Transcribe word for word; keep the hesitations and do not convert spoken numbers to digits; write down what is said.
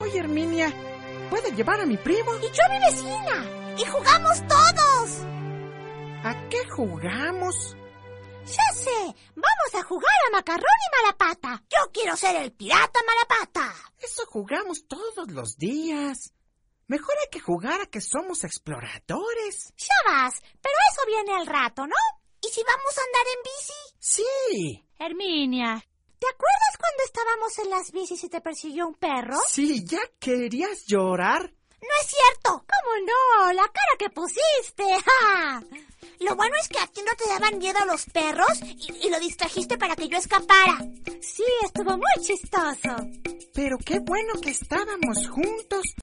Oye, Herminia, ¿puedo llevar a mi primo? Y yo a mi vecina. Y jugamos todos. ¿A qué jugamos? Ya sé, vamos a jugar a Macarrón y Malapata. Yo quiero ser el pirata Malapata. Eso jugamos todos los días. Mejor hay que jugar a que somos exploradores. Ya vas, pero eso viene al rato, ¿no? ¿Y si vamos a andar en bici? Sí. Herminia, ¿te acuerdas cuando estábamos en las bicis y te persiguió un perro? Sí, ¿ya querías llorar? No es cierto. ¿Cómo no? La cara que pusiste. ¡Ja! Lo bueno es que a ti no te daban miedo los perros y, y lo distrajiste para que yo escapara. Sí, estuvo muy chistoso. Pero qué bueno que estábamos juntos.